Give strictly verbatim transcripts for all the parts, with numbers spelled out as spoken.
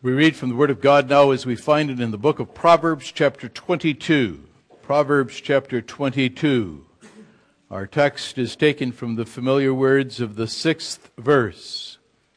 We read from the Word of God now as we find it in the book of Proverbs chapter twenty-two. Proverbs chapter twenty-two. Our text is taken from the familiar words of the sixth verse.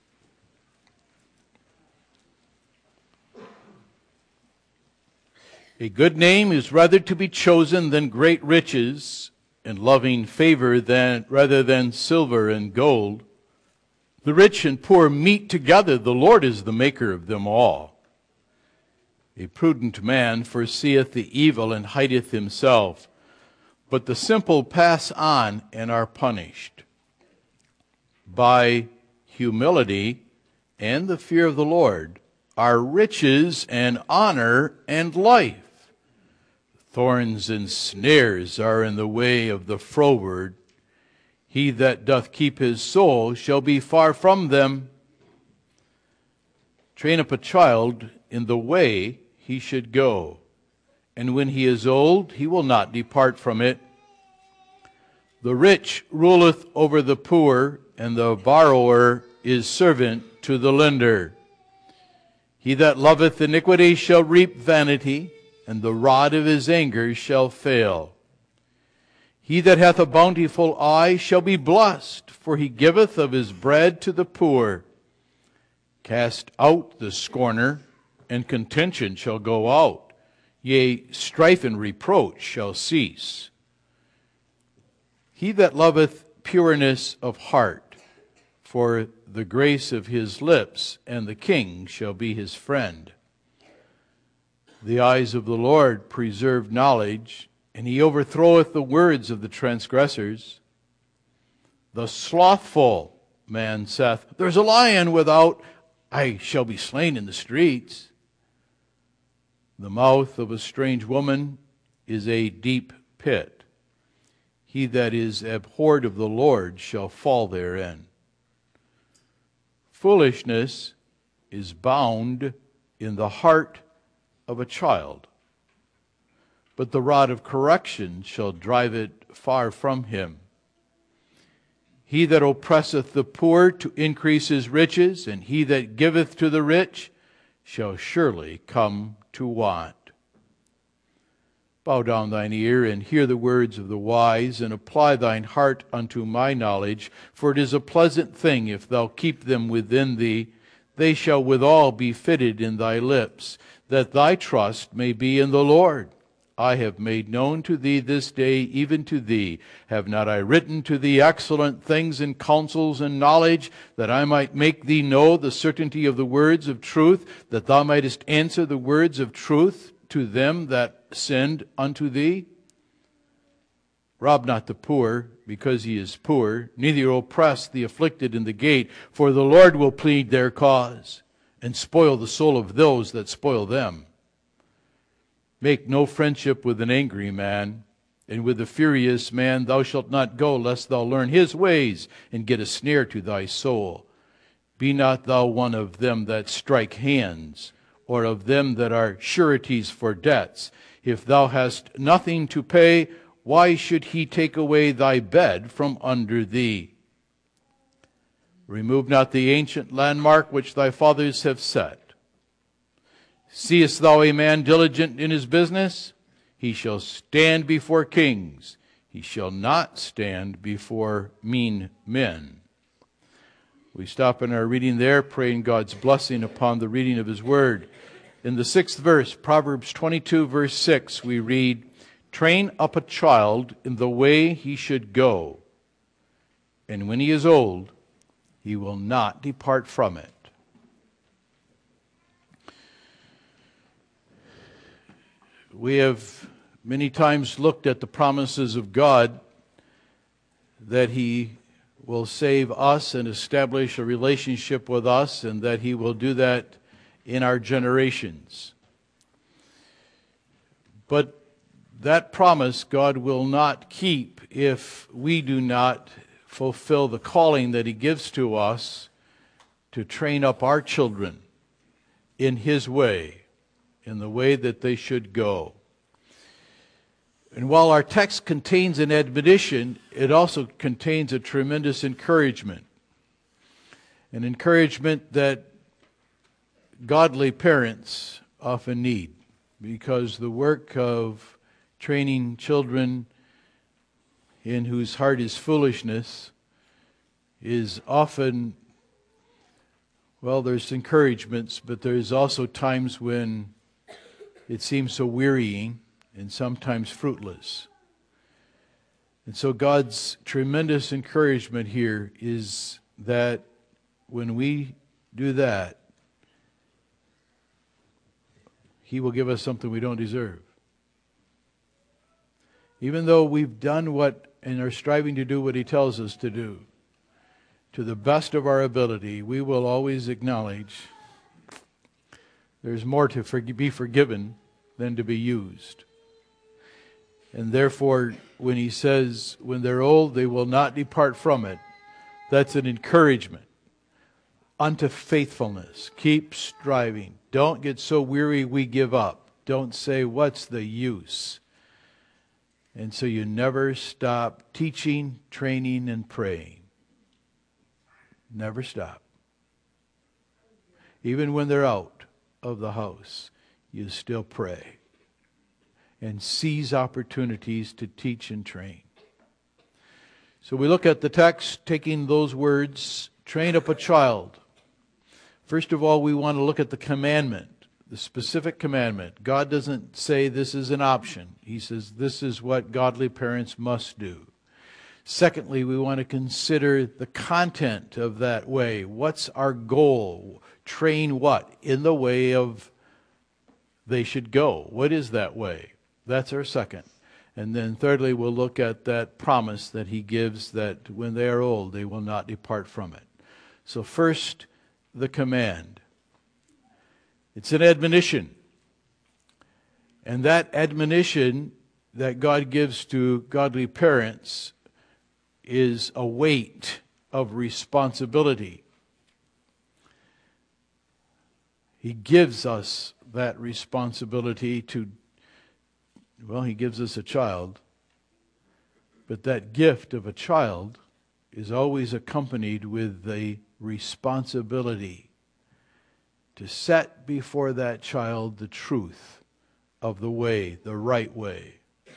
A good name is rather to be chosen than great riches, and loving favor than rather than silver and gold. The rich and poor meet together, the Lord is the maker of them all. A prudent man foreseeth the evil and hideth himself, but the simple pass on and are punished. By humility and the fear of the Lord are riches and honor and life. Thorns and snares are in the way of the froward. He that doth keep his soul shall be far from them. Train up a child in the way he should go, and when he is old, he will not depart from it. The rich ruleth over the poor, and the borrower is servant to the lender. He that loveth iniquity shall reap vanity, and the rod of his anger shall fail. He that hath a bountiful eye shall be blessed, for he giveth of his bread to the poor. Cast out the scorner, and contention shall go out. Yea, strife and reproach shall cease. He that loveth pureness of heart, for the grace of his lips, and the king shall be his friend. The eyes of the Lord preserve knowledge, and he overthroweth the words of the transgressors. The slothful man saith, There's a lion without, I shall be slain in the streets. The mouth of a strange woman is a deep pit. He that is abhorred of the Lord shall fall therein. Foolishness is bound in the heart of a child, but the rod of correction shall drive it far from him. He that oppresseth the poor to increase his riches, and he that giveth to the rich shall surely come to want. Bow down thine ear, and hear the words of the wise, and apply thine heart unto my knowledge. For it is a pleasant thing if thou keep them within thee. They shall withal be fitted in thy lips, that thy trust may be in the Lord. I have made known to thee this day, even to thee. Have not I written to thee excellent things and counsels and knowledge, that I might make thee know the certainty of the words of truth, that thou mightest answer the words of truth to them that send unto thee? Rob not the poor, because he is poor, neither oppress the afflicted in the gate, for the Lord will plead their cause, and spoil the soul of those that spoil them. Make no friendship with an angry man, and with a furious man thou shalt not go, lest thou learn his ways, and get a snare to thy soul. Be not thou one of them that strike hands, or of them that are sureties for debts. If thou hast nothing to pay, why should he take away thy bed from under thee? Remove not the ancient landmark which thy fathers have set. Seest thou a man diligent in his business? He shall stand before kings. He shall not stand before mean men. We stop in our reading there, praying God's blessing upon the reading of his word. In the sixth verse, Proverbs twenty-two, verse six, we read, Train up a child in the way he should go, and when he is old, he will not depart from it. We have many times looked at the promises of God that he will save us and establish a relationship with us, and that he will do that in our generations. But that promise God will not keep if we do not fulfill the calling that he gives to us to train up our children in his way, in the way that they should go. And while our text contains an admonition, it also contains a tremendous encouragement. An encouragement that godly parents often need, because the work of training children in whose heart is foolishness is often, well, there's encouragements, but there's also times when it seems so wearying and sometimes fruitless. And so God's tremendous encouragement here is that when we do that, He will give us something we don't deserve. Even though we've done what and are striving to do what He tells us to do, to the best of our ability, we will always acknowledge there's more to for- be forgiven than to be used. And therefore, when He says, when they're old, they will not depart from it, that's an encouragement unto faithfulness. Keep striving. Don't get so weary we give up. Don't say, what's the use? And so you never stop teaching, training, and praying. Never stop. Even when they're out of the house, you still pray and seize opportunities to teach and train. So we look at the text, taking those words, train up a child. First of all, we want to look at the commandment, the specific commandment. God doesn't say this is an option. He says this is what godly parents must do. Secondly, we want to consider the content of that way. What's our goal? Train what? In the way of they should go. What is that way? That's our second. And then thirdly, we'll look at that promise that He gives that when they are old, they will not depart from it. So first, the command. It's an admonition. And that admonition that God gives to godly parents is a weight of responsibility. He gives us that responsibility to, well, He gives us a child, but that gift of a child is always accompanied with the responsibility to set before that child the truth of the way, the right way.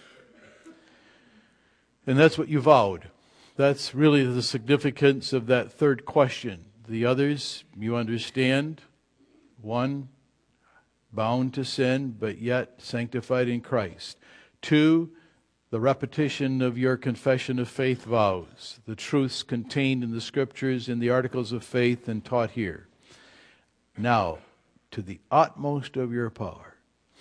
And that's what you vowed. That's really the significance of that third question. The others, you understand. One, bound to sin, but yet sanctified in Christ. Two, the repetition of your confession of faith vows, the truths contained in the Scriptures, in the articles of faith, and taught here. Now, to the utmost of your power.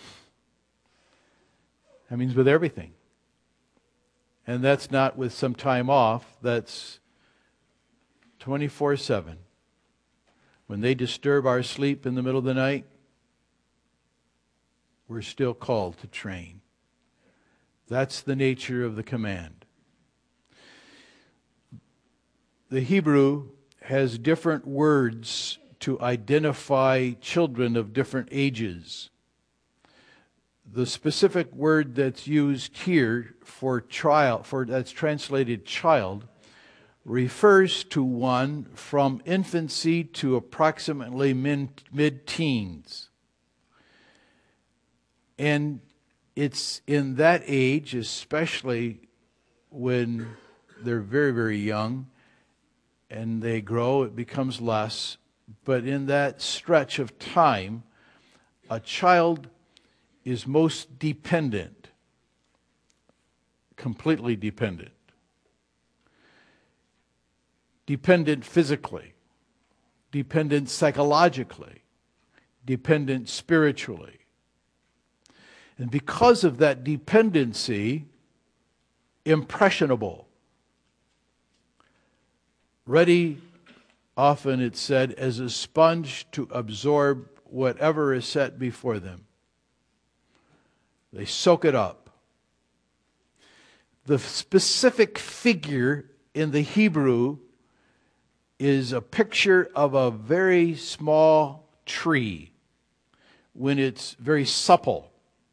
That means with everything. And that's not with some time off. That's twenty-four seven. When they disturb our sleep in the middle of the night, we're still called to train. That's the nature of the command. The Hebrew has different words to identify children of different ages. The specific word that's used here for child, for that's translated child, refers to one from infancy to approximately mid-teens. And it's in that age, especially when they're very, very young and they grow, it becomes less. But in that stretch of time, a child is most dependent, completely dependent. Dependent physically, dependent psychologically, dependent spiritually. And because of that dependency, impressionable. Ready, often it's said, as a sponge to absorb whatever is set before them. They soak it up. The specific figure in the Hebrew is a picture of a very small tree when it's very supple.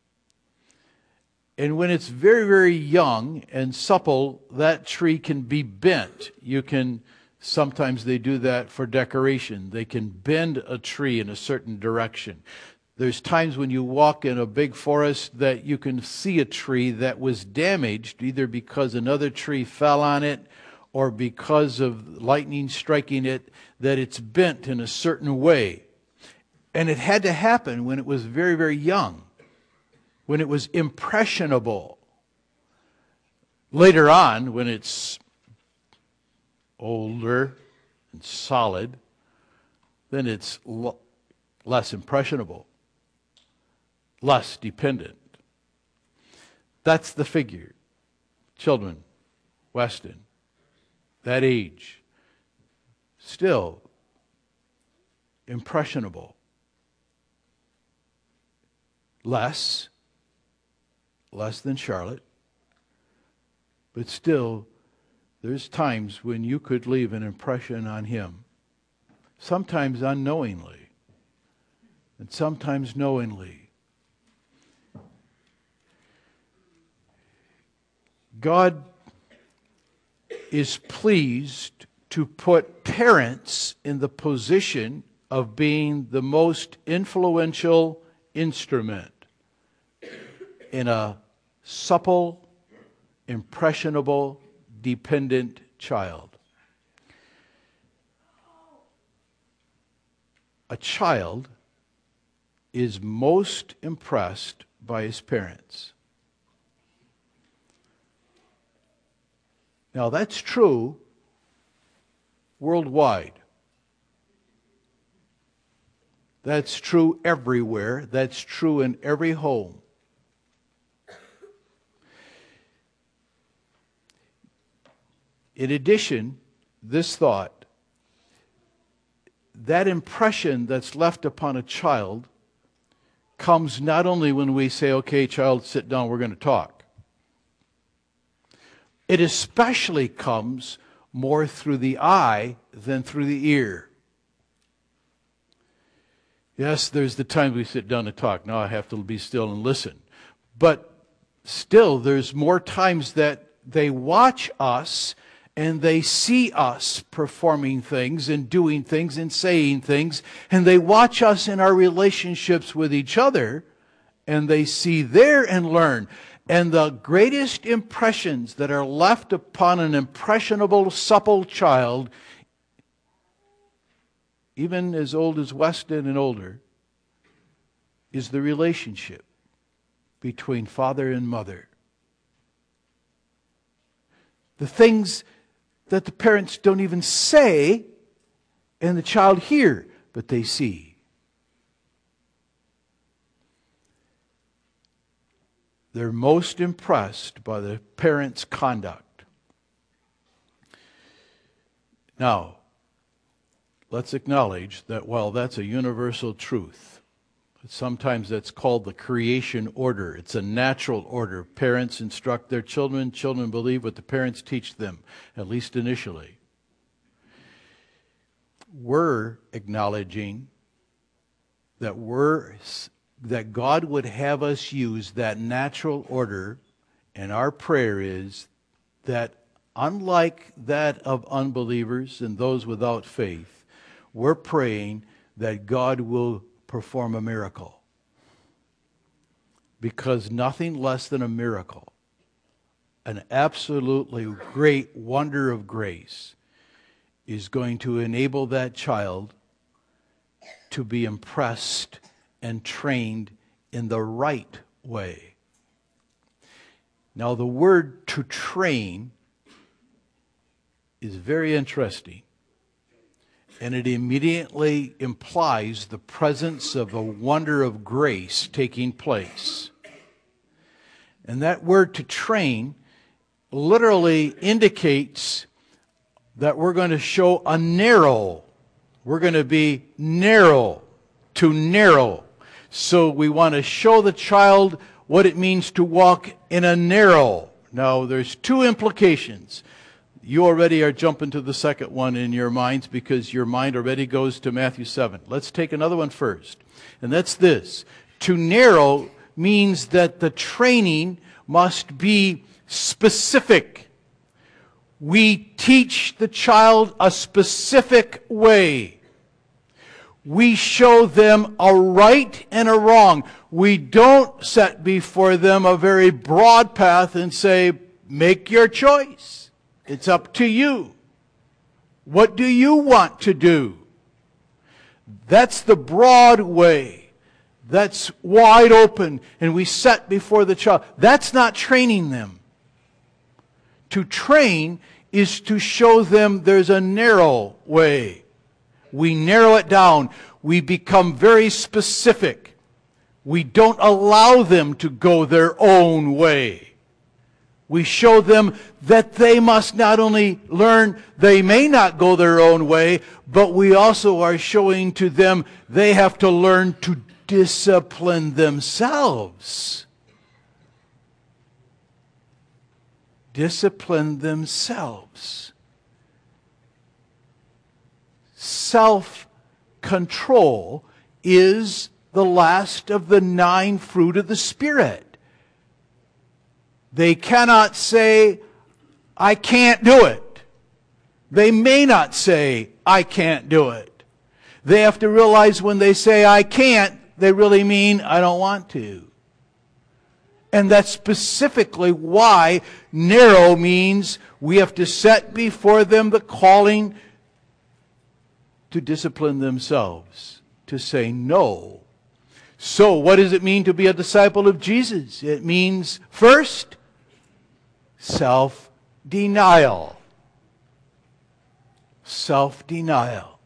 And when it's very, very young and supple, that tree can be bent. You can Sometimes they do that for decoration. They can bend a tree in a certain direction. There's times when you walk in a big forest that you can see a tree that was damaged, either because another tree fell on it or because of lightning striking it, that it's bent in a certain way. And it had to happen when it was very, very young, when it was impressionable. Later on, when it's older and solid, then it's l- less impressionable, less dependent. That's the figure. Children, Weston, that age, still impressionable. Less, less than Charlotte, but still, there's times when you could leave an impression on him, sometimes unknowingly, and sometimes knowingly. God is pleased to put parents in the position of being the most influential instrument in a supple, impressionable, dependent child. A child is most impressed by his parents. Now that's true worldwide. That's true everywhere. That's true in every home. In addition, this thought, that impression that's left upon a child comes not only when we say, okay, child, sit down, we're going to talk. It especially comes more through the eye than through the ear. Yes, there's the time we sit down and talk. Now I have to be still and listen. But still, there's more times that they watch us and they see us performing things and doing things and saying things, and they watch us in our relationships with each other, and they see there and learn. And the greatest impressions that are left upon an impressionable, supple child, even as old as Weston and older, is the relationship between father and mother. The things that the parents don't even say and the child hear, but they see. They're most impressed by the parents' conduct. Now, let's acknowledge that while that's a universal truth, sometimes that's called the creation order. It's a natural order. Parents instruct their children. Children believe what the parents teach them, at least initially. We're acknowledging that we're that God would have us use that natural order, and our prayer is that unlike that of unbelievers and those without faith, we're praying that God will perform a miracle. Because nothing less than a miracle, an absolutely great wonder of grace, is going to enable that child to be impressed and trained in the right way. Now, the word to train is very interesting. And it immediately implies the presence of a wonder of grace taking place. And that word to train literally indicates that we're going to show a narrow. We're going to be narrow, to narrow. So we want to show the child what it means to walk in a narrow. Now, there's two implications. You already are jumping to the second one in your minds because your mind already goes to Matthew seven. Let's take another one first. And that's this. To narrow means that the training must be specific. We teach the child a specific way. We show them a right and a wrong. We don't set before them a very broad path and say, make your choice. It's up to you. What do you want to do? That's the broad way. That's wide open, and we set before the child. That's not training them. To train is to show them there's a narrow way. We narrow it down. We become very specific. We don't allow them to go their own way. We show them that they must not only learn they may not go their own way, but we also are showing to them they have to learn to discipline themselves. Discipline themselves. Self-control is the last of the nine fruit of the Spirit. They cannot say, I can't do it. They may not say, I can't do it. They have to realize when they say, I can't, they really mean, I don't want to. And that's specifically why narrow means we have to set before them the calling to discipline themselves, to say no. So what does it mean to be a disciple of Jesus? It means, first, self-denial. Self-denial.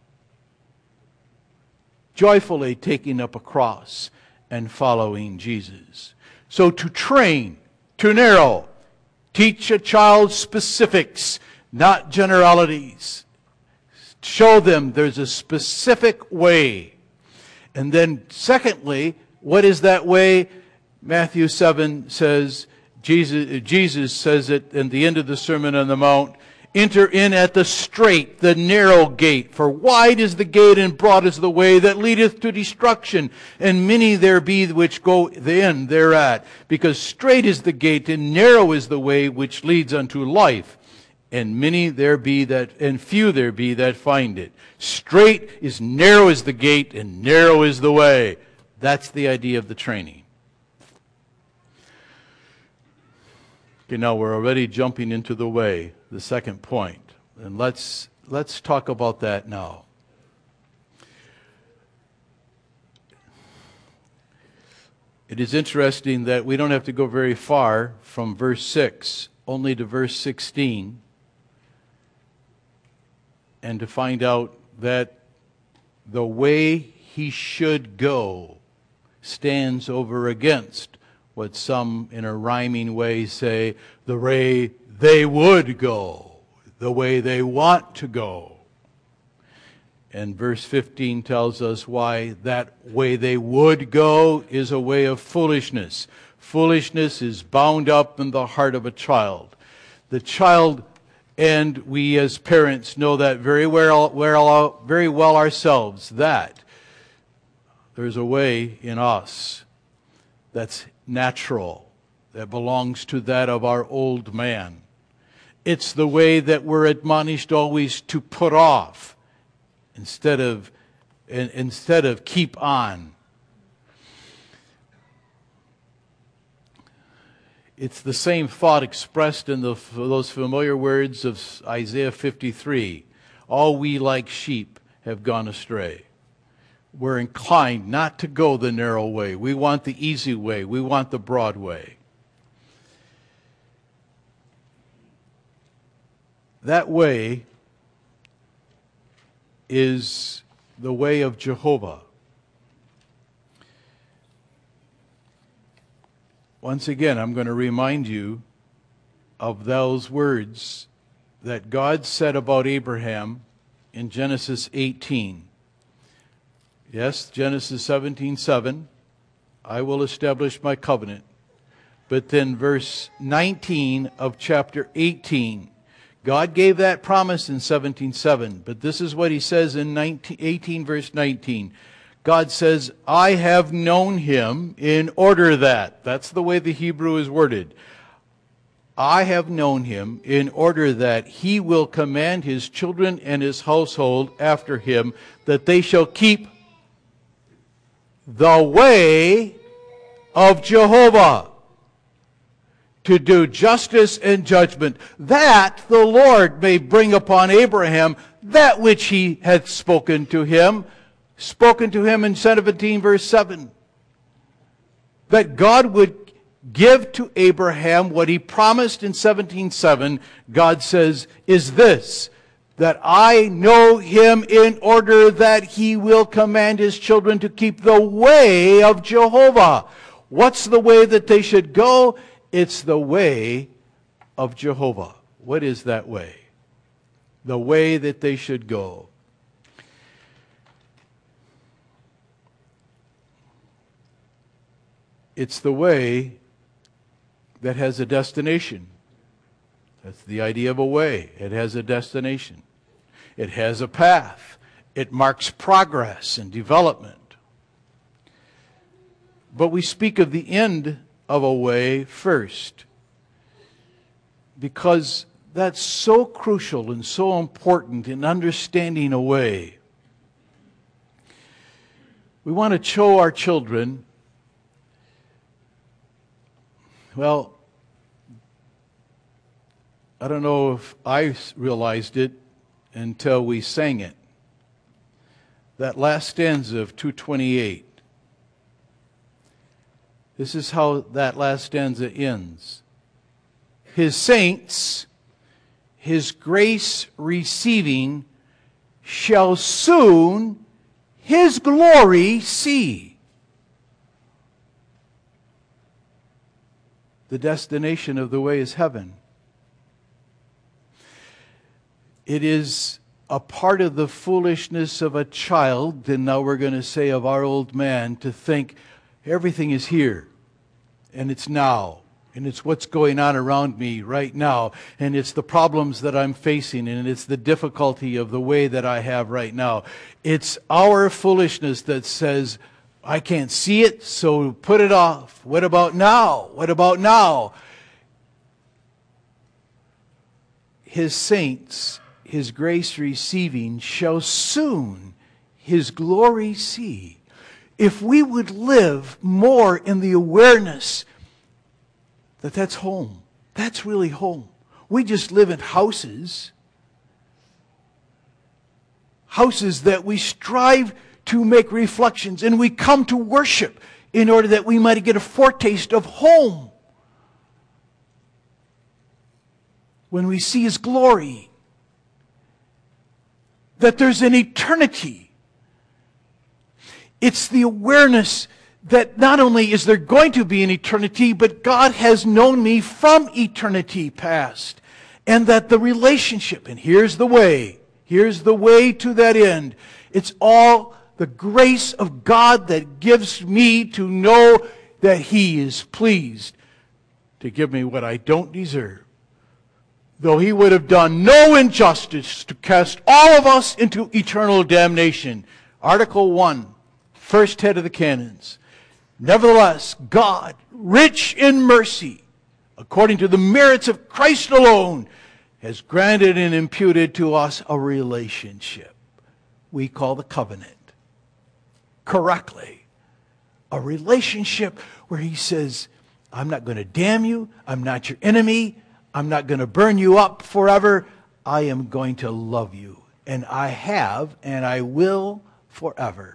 Joyfully taking up a cross and following Jesus. So to train, to narrow, teach a child specifics, not generalities. Show them there's a specific way. And then secondly, what is that way? Matthew seven says, Jesus, Jesus says it in the end of the Sermon on the Mount, enter in at the strait, the narrow gate. For wide is the gate and broad is the way that leadeth to destruction. And many there be which go in thereat. Because strait is the gate and narrow is the way which leads unto life. And many there be that, and few there be that find it. Strait is narrow is the gate and narrow is the way. That's the idea of the training. Okay, now we're already jumping into the way, the second point. And let's let's talk about that now. It is interesting that we don't have to go very far from verse six, only to verse sixteen, and to find out that the way he should go stands over against what some in a rhyming way say, the way they would go, the way they want to go. And verse fifteen tells us why that way they would go is a way of foolishness. Foolishness is bound up in the heart of a child. The child, and we as parents know that very well, well, very well ourselves, that there's a way in us that's natural, that belongs to that of our old man. It's the way that we're admonished always to put off instead of instead of keep on. It's the same thought expressed in the, those familiar words of Isaiah fifty-three. All we like sheep have gone astray. We're inclined not to go the narrow way. We want the easy way. We want the broad way. That way is the way of Jehovah. Once again, I'm going to remind you of those words that God said about Abraham in Genesis eighteen. Yes, Genesis seventeen seven, I will establish my covenant. But then verse nineteen of chapter eighteen, God gave that promise in seventeen seven, but this is what he says in eighteen verse nineteen. God says, I have known him in order that. That's the way the Hebrew is worded. I have known him, in order that he will command his children and his household after him, that they shall keep the way of Jehovah, to do justice and judgment, that the Lord may bring upon Abraham that which he hath spoken to him, spoken to him in seventeen verse seven. That God would give to Abraham what he promised in seventeen seven, God says, is this, that I know him in order that he will command his children to keep the way of Jehovah. What's the way that they should go? It's the way of Jehovah. What is that way? The way that they should go. It's the way that has a destination. That's the idea of a way. It has a destination. It has a path. It marks progress and development. But we speak of the end of a way first, because that's so crucial and so important in understanding a way. We want to show our children, well, I don't know if I realized it until we sang it. That last stanza of two twenty-eight. This is how that last stanza ends. His saints, his grace receiving, shall soon his glory see. The destination of the way is heaven. It is a part of the foolishness of a child, and now we're going to say of our old man, to think everything is here, and it's now, and it's what's going on around me right now, and it's the problems that I'm facing, and it's the difficulty of the way that I have right now. It's our foolishness that says, I can't see it, so put it off. What about now? What about now? His saints, his grace receiving, shall soon his glory see. If we would live more in the awareness that that's home, that's really home. We just live in houses, houses that we strive to make reflections, and we come to worship in order that we might get a foretaste of home. When we see his glory, that there's an eternity. It's the awareness that not only is there going to be an eternity, but God has known me from eternity past. And that the relationship, and here's the way, here's the way to that end. It's all the grace of God that gives me to know that he is pleased to give me what I don't deserve. Though he would have done no injustice to cast all of us into eternal damnation. Article one. First head of the canons. Nevertheless, God, rich in mercy, according to the merits of Christ alone, has granted and imputed to us a relationship we call the covenant. Correctly. A relationship where he says, I'm not going to damn you. I'm not your enemy. I'm not going to burn you up forever. I am going to love you. And I have, and I will forever.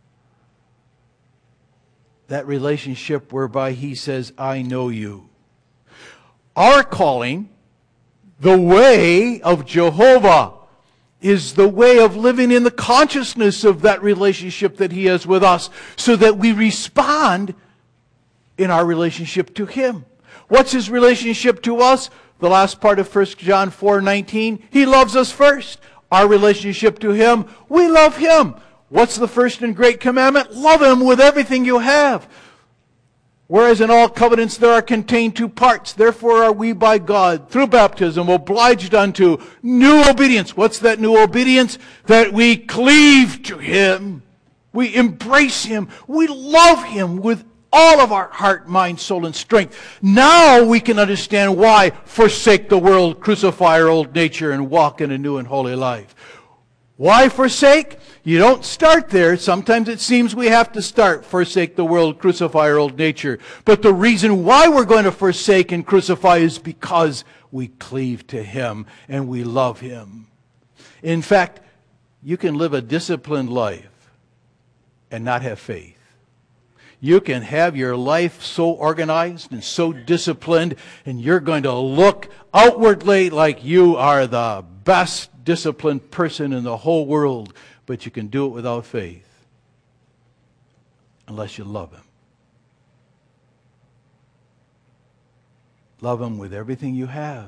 That relationship whereby he says, I know you. Our calling, the way of Jehovah, is the way of living in the consciousness of that relationship that he has with us, so that we respond in our relationship to him. What's his relationship to us? The last part of First John four nineteen. He loves us first. Our relationship to him, we love him. What's the first and great commandment? Love him with everything you have. Whereas in all covenants there are contained two parts. Therefore are we by God, through baptism, obliged unto new obedience. What's that new obedience? That we cleave to him. We embrace him. We love him with all of our heart, mind, soul, and strength. Now we can understand why forsake the world, crucify our old nature, and walk in a new and holy life. Why forsake? You don't start there. Sometimes it seems we have to start, forsake the world, crucify our old nature. But the reason why we're going to forsake and crucify is because we cleave to Him and we love Him. In fact, you can live a disciplined life and not have faith. You can have your life so organized and so disciplined, and you're going to look outwardly like you are the best disciplined person in the whole world, but you can do it without faith unless you love Him. Love Him with everything you have.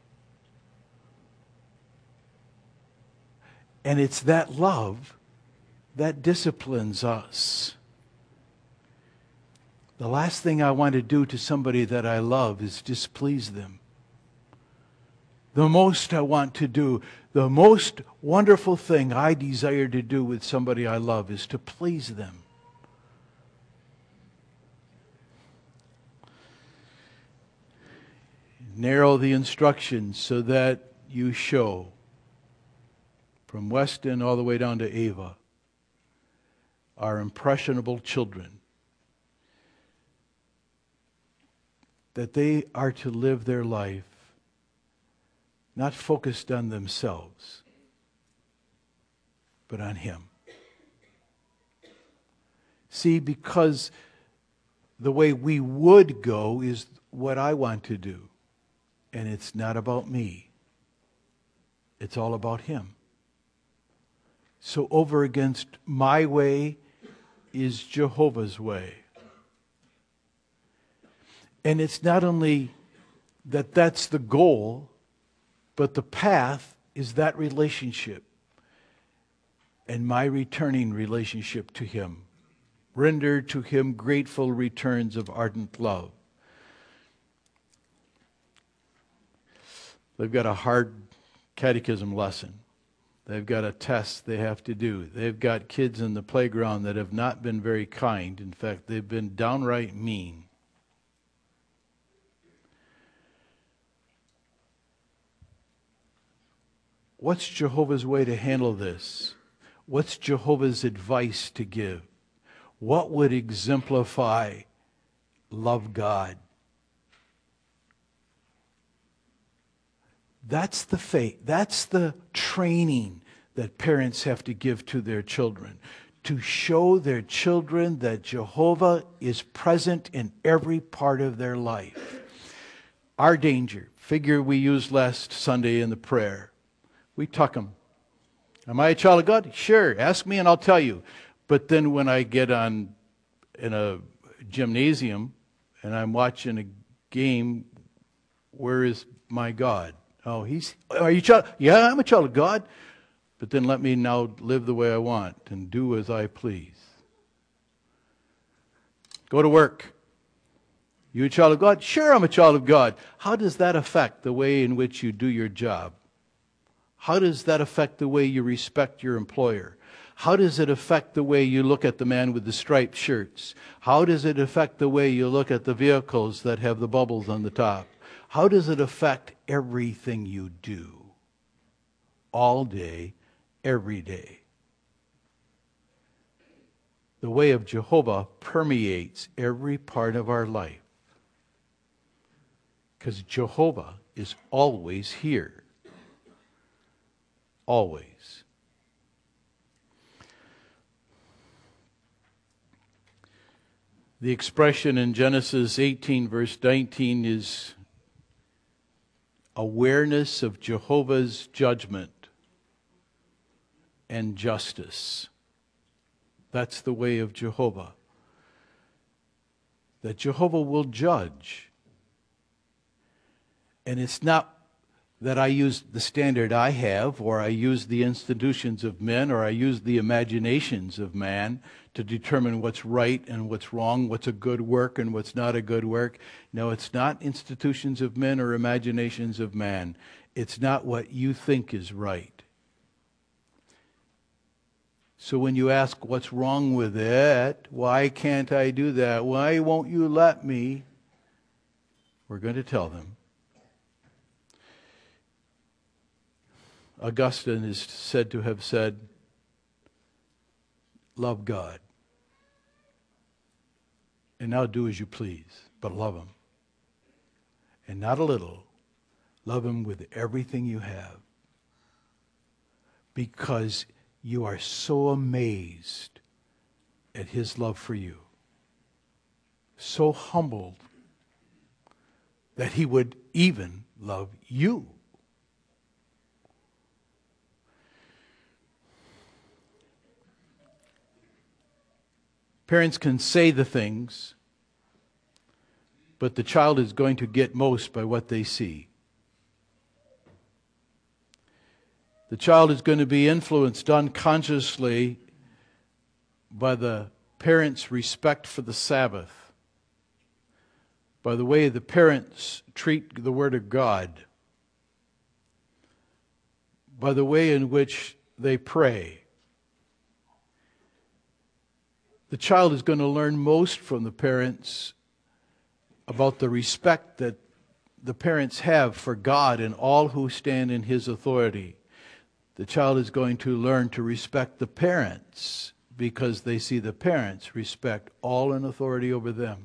And it's that love that disciplines us. The last thing I want to do to somebody that I love is displease them. The most I want to do, the most wonderful thing I desire to do with somebody I love is to please them. Narrow the instructions so that you show, from Weston all the way down to Ava, our impressionable children, that they are to live their life not focused on themselves, but on Him. See, because the way we would go is what I want to do. And it's not about me. It's all about Him. So over against my way is Jehovah's way. And it's not only that that's the goal, but the path is that relationship and my returning relationship to Him. Render to Him grateful returns of ardent love. They've got a hard catechism lesson. They've got a test they have to do. They've got kids in the playground that have not been very kind. In fact, they've been downright mean. What's Jehovah's way to handle this? What's Jehovah's advice to give? What would exemplify love God? That's the faith. That's the training that parents have to give to their children. To show their children that Jehovah is present in every part of their life. Our danger, figure we used last Sunday in the prayer. We tuck them. Am I a child of God? Sure. Ask me and I'll tell you. But then when I get on in a gymnasium and I'm watching a game, where is my God? Oh, he's, are you a child? Yeah, I'm a child of God. But then let me now live the way I want and do as I please. Go to work. You a child of God? Sure, I'm a child of God. How does that affect the way in which you do your job? How does that affect the way you respect your employer? How does it affect the way you look at the man with the striped shirts? How does it affect the way you look at the vehicles that have the bubbles on the top? How does it affect everything you do? All day, every day. The way of Jehovah permeates every part of our life. Because Jehovah is always here. Always. The expression in Genesis eighteen, verse nineteen is awareness of Jehovah's judgment and justice. That's the way of Jehovah. That Jehovah will judge. And it's not that I use the standard I have, or I use the institutions of men, or I use the imaginations of man to determine what's right and what's wrong, what's a good work and what's not a good work. No, it's not institutions of men or imaginations of man. It's not what you think is right. So when you ask what's wrong with it, why can't I do that? Why won't you let me? We're going to tell them. Augustine is said to have said, love God. And now do as you please, but love Him. And not a little. Love Him with everything you have. Because you are so amazed at His love for you. So humbled that He would even love you. Parents can say the things, but the child is going to get most by what they see. The child is going to be influenced unconsciously by the parents' respect for the Sabbath, by the way the parents treat the Word of God, by the way in which they pray. The child is going to learn most from the parents about the respect that the parents have for God and all who stand in His authority. The child is going to learn to respect the parents because they see the parents respect all in authority over them.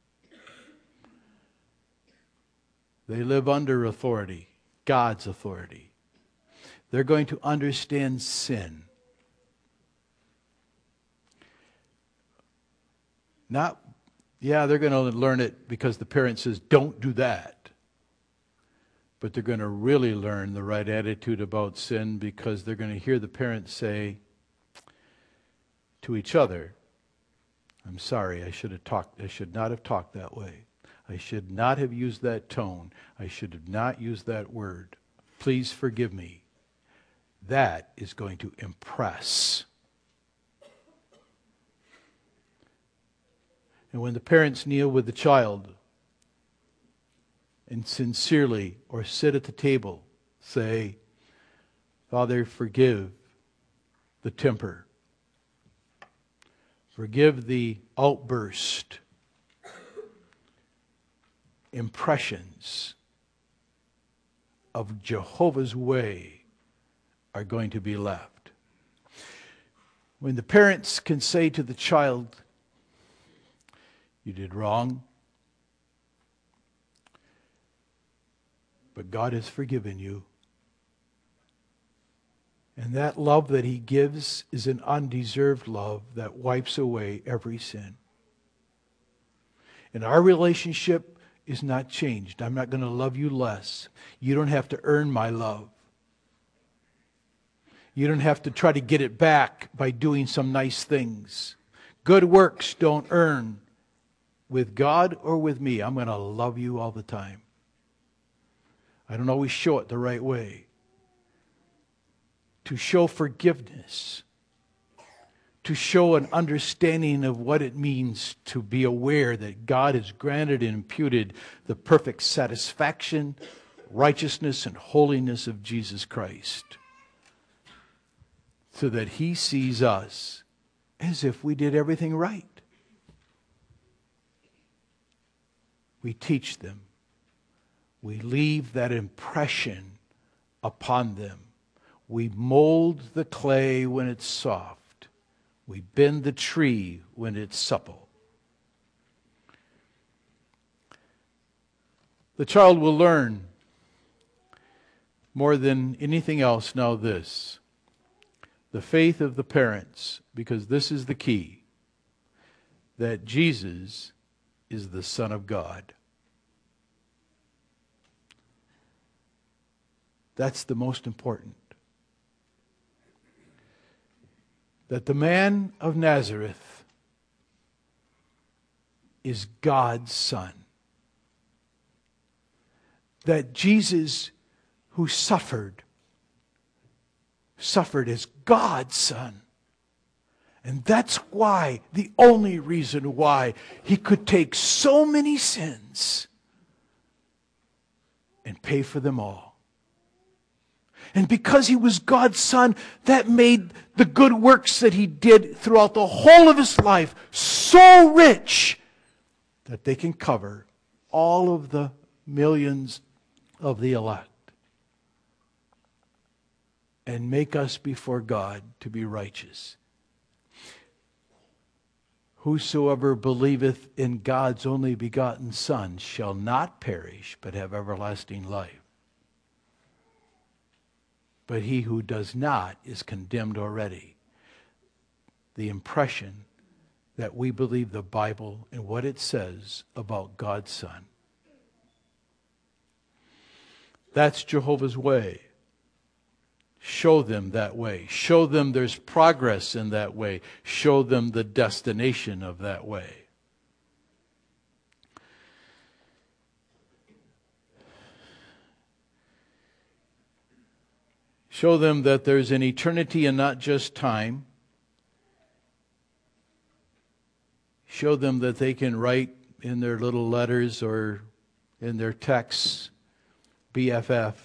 They live under authority, God's authority. They're going to understand sin. Not, yeah, they're going to learn it because the parent says, don't do that. But they're going to really learn the right attitude about sin because they're going to hear the parents say to each other, I'm sorry, I should have talked, I should not have talked that way. I should not have used that tone. I should have not used that word. Please forgive me. That is going to impress. And when the parents kneel with the child and sincerely or sit at the table say, Father, forgive the temper. Forgive the outburst. Impressions of Jehovah's way are going to be left. When the parents can say to the child, you did wrong, but God has forgiven you. And that love that He gives is an undeserved love that wipes away every sin. And our relationship is not changed. I'm not going to love you less. You don't have to earn my love. You don't have to try to get it back by doing some nice things. Good works don't earn. With God or with me, I'm going to love you all the time. I don't always show it the right way. To show forgiveness. To show an understanding of what it means to be aware that God has granted and imputed the perfect satisfaction, righteousness, and holiness of Jesus Christ. So that He sees us as if we did everything right. We teach them. We leave that impression upon them. We mold the clay when it's soft. We bend the tree when it's supple. The child will learn more than anything else now this. The faith of the parents, because this is the key, that Jesus is the Son of God. That's the most important. That the man of Nazareth is God's Son. That Jesus, who suffered, suffered as God's Son. And that's why, the only reason why, He could take so many sins and pay for them all. And because he was God's son, that made the good works that he did throughout the whole of his life so rich that they can cover all of the millions of the elect and make us before God to be righteous. Whosoever believeth in God's only begotten Son shall not perish, but have everlasting life. But he who does not is condemned already. The impression that we believe the Bible and what it says about God's Son. That's Jehovah's way. Show them that way. Show them there's progress in that way. Show them the destination of that way. Show them that there's an eternity and not just time. Show them that they can write in their little letters or in their texts, B F F.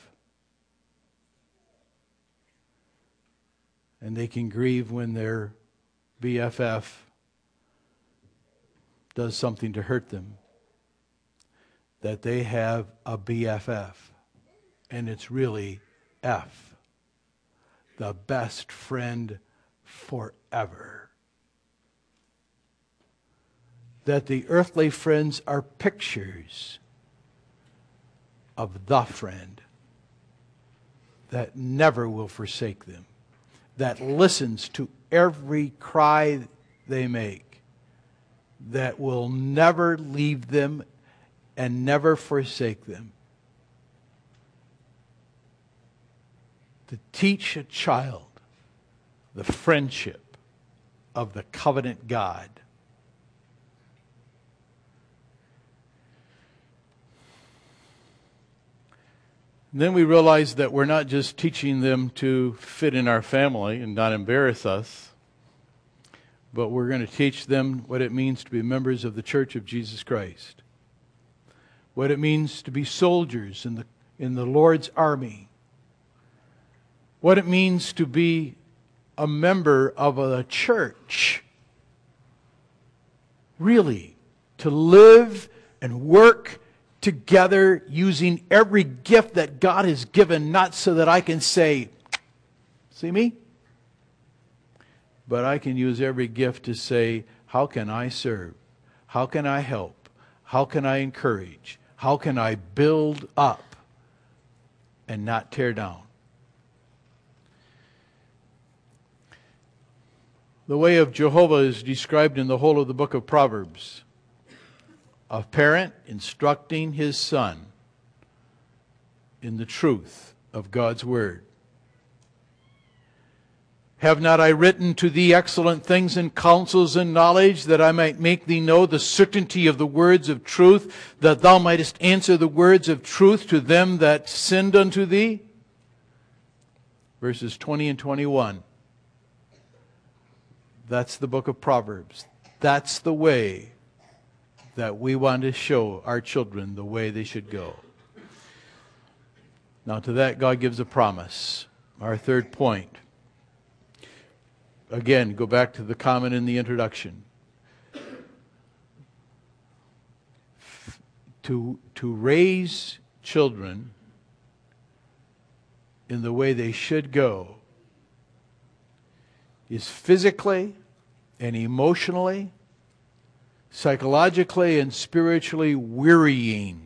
And they can grieve when their B F F does something to hurt them. That they have a B F F. And it's really F. The best friend forever. That the earthly friends are pictures of the friend that never will forsake them, that listens to every cry they make, that will never leave them and never forsake them. To teach a child the friendship of the covenant God. And then we realize that we're not just teaching them to fit in our family and not embarrass us, but we're going to teach them what it means to be members of the Church of Jesus Christ. What it means to be soldiers in the, in the Lord's army. What it means to be a member of a church. Really, to live and work together using every gift that God has given, not so that I can say, see me? But I can use every gift to say, how can I serve? How can I help? How can I encourage? How can I build up and not tear down? The way of Jehovah is described in the whole of the book of Proverbs. A parent instructing his son in the truth of God's word. Have not I written to thee excellent things and counsels and knowledge, that I might make thee know the certainty of the words of truth, that thou mightest answer the words of truth to them that sinned unto thee? Verses twenty and twenty-one. That's the book of Proverbs. That's the way that we want to show our children the way they should go. Now to that, God gives a promise. Our third point. Again, go back to the comment in the introduction. To, to raise children in the way they should go is physically and emotionally, psychologically and spiritually wearying.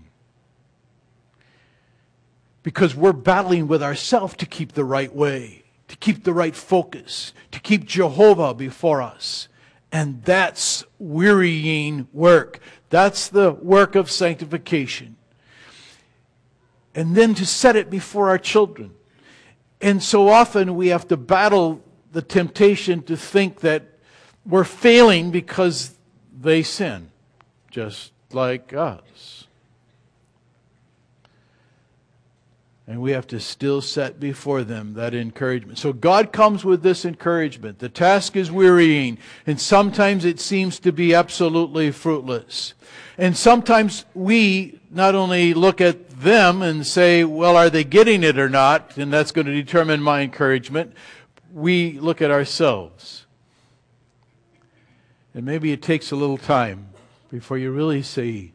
Because we're battling with ourselves to keep the right way, to keep the right focus, to keep Jehovah before us. And that's wearying work. That's the work of sanctification. And then to set it before our children. And so often we have to battle the temptation to think that we're failing because they sin, just like us. And we have to still set before them that encouragement. So God comes with this encouragement. The task is wearying, and sometimes it seems to be absolutely fruitless. And sometimes we not only look at them and say, well, are they getting it or not? And that's going to determine my encouragement. We look at ourselves. And maybe it takes a little time before you really see,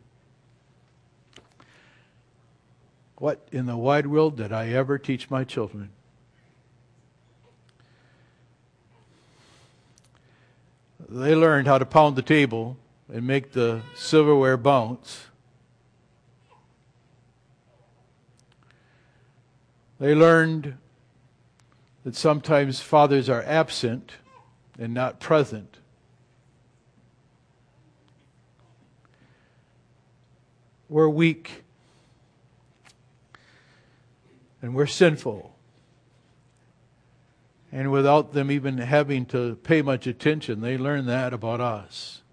what in the wide world did I ever teach my children? They learned how to pound the table and make the silverware bounce. They learned that sometimes fathers are absent and not present. We're weak. And we're sinful. And without them even having to pay much attention, they learn that about us.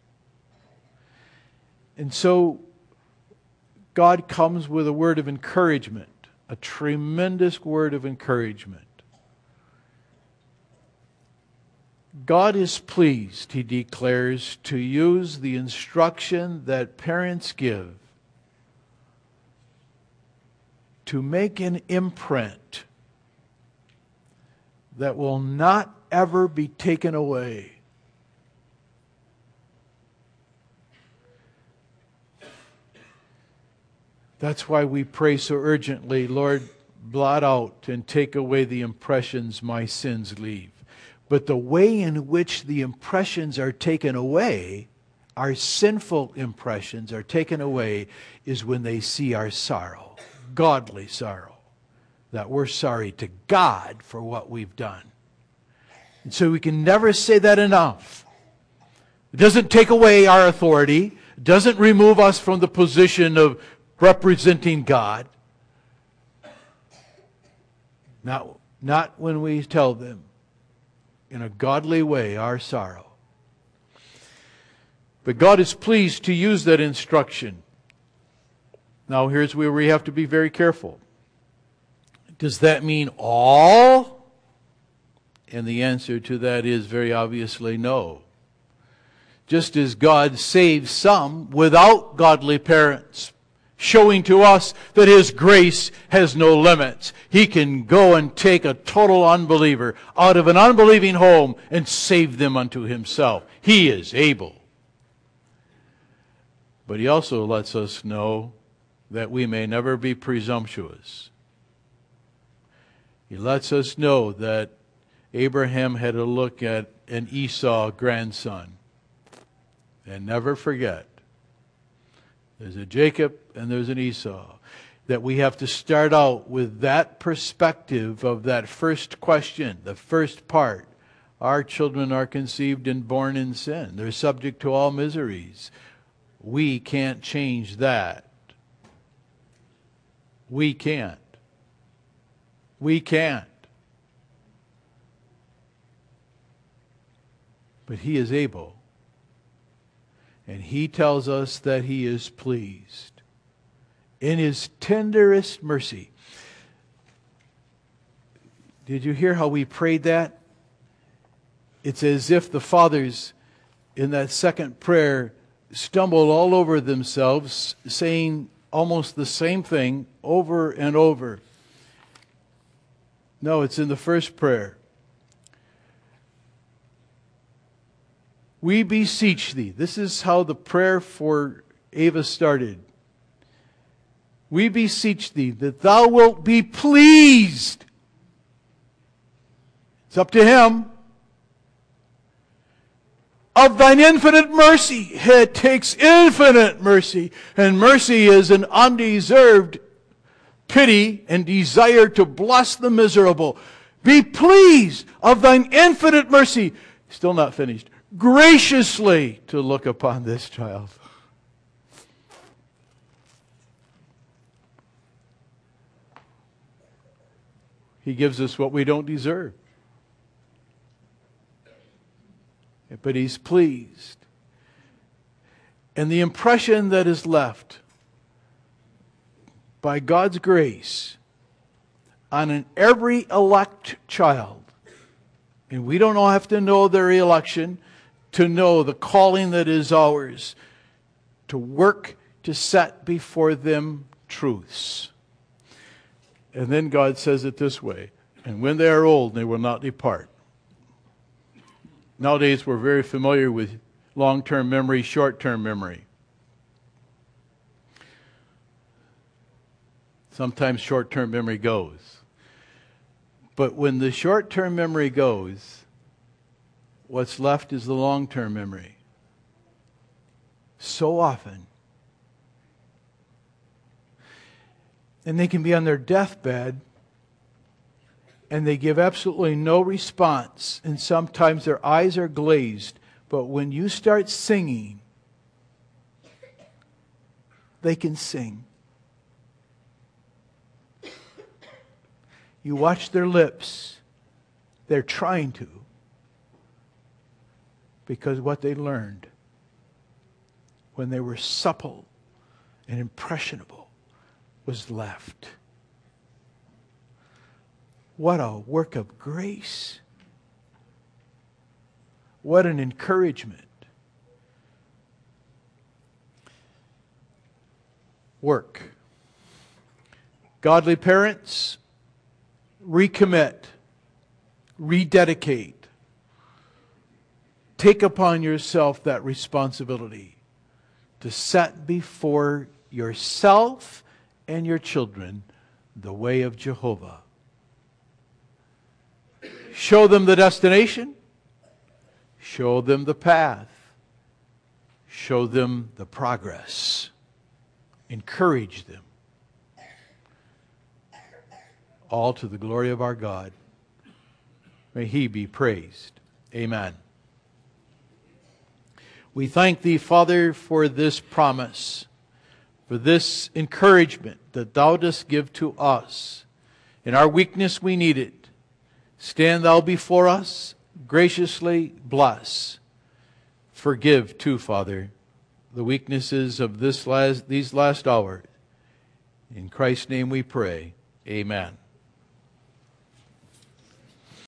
And so God comes with a word of encouragement, a tremendous word of encouragement. God is pleased, he declares, to use the instruction that parents give to make an imprint that will not ever be taken away. That's why we pray so urgently, Lord, blot out and take away the impressions my sins leave. But the way in which the impressions are taken away, our sinful impressions are taken away, is when they see our sorrow. Godly sorrow, that we're sorry to God for what we've done. And so we can never say that enough. It doesn't take away our authority. It doesn't remove us from the position of representing God. Not, not when we tell them in a godly way our sorrow. But God is pleased to use that instruction. Now here's where we have to be very careful. Does that mean all? And the answer to that is very obviously no. Just as God saves some without godly parents, showing to us that His grace has no limits. He can go and take a total unbeliever out of an unbelieving home and save them unto Himself. He is able. But He also lets us know that we may never be presumptuous. He lets us know that Abraham had to look at an Esau grandson and never forget, there's a Jacob and there's an Esau. That we have to start out with that perspective of that first question, the first part. Our children are conceived and born in sin. They're subject to all miseries. We can't change that. We can't. We can't. But He is able. And He tells us that He is pleased. In His tenderest mercy. Did you hear how we prayed that? It's as if the fathers in that second prayer stumbled all over themselves, saying almost the same thing over and over. No, it's in the first prayer. We beseech Thee. This is how the prayer for Ava started. We beseech Thee that Thou wilt be pleased. It's up to Him. Of Thine infinite mercy. It takes infinite mercy. And mercy is an undeserved pity and desire to bless the miserable. Be pleased of Thine infinite mercy. Still not finished. Graciously to look upon this child. He gives us what we don't deserve. But He's pleased. And the impression that is left by God's grace on an every elect child. And we don't have to know their election to know the calling that is ours, to work to set before them truths. And then God says it this way, and when they are old, they will not depart. Nowadays, we're very familiar with long-term memory, short-term memory. Sometimes short-term memory goes. But when the short-term memory goes, what's left is the long-term memory. So often. And they can be on their deathbed and they give absolutely no response. And sometimes their eyes are glazed. But when you start singing, they can sing. You watch their lips. They're trying to. Because what they learned when they were supple and impressionable was left. What a work of grace. What an encouragement. Work. Godly parents, recommit, rededicate. Take upon yourself that responsibility to set before yourself and your children the way of Jehovah. Show them the destination. Show them the path. Show them the progress. Encourage them. All to the glory of our God. May He be praised. Amen. We thank Thee, Father, for this promise, for this encouragement that Thou dost give to us. In our weakness we need it. Stand Thou before us, graciously bless. Forgive too, Father, the weaknesses of this last, these last hours. In Christ's name we pray. Amen.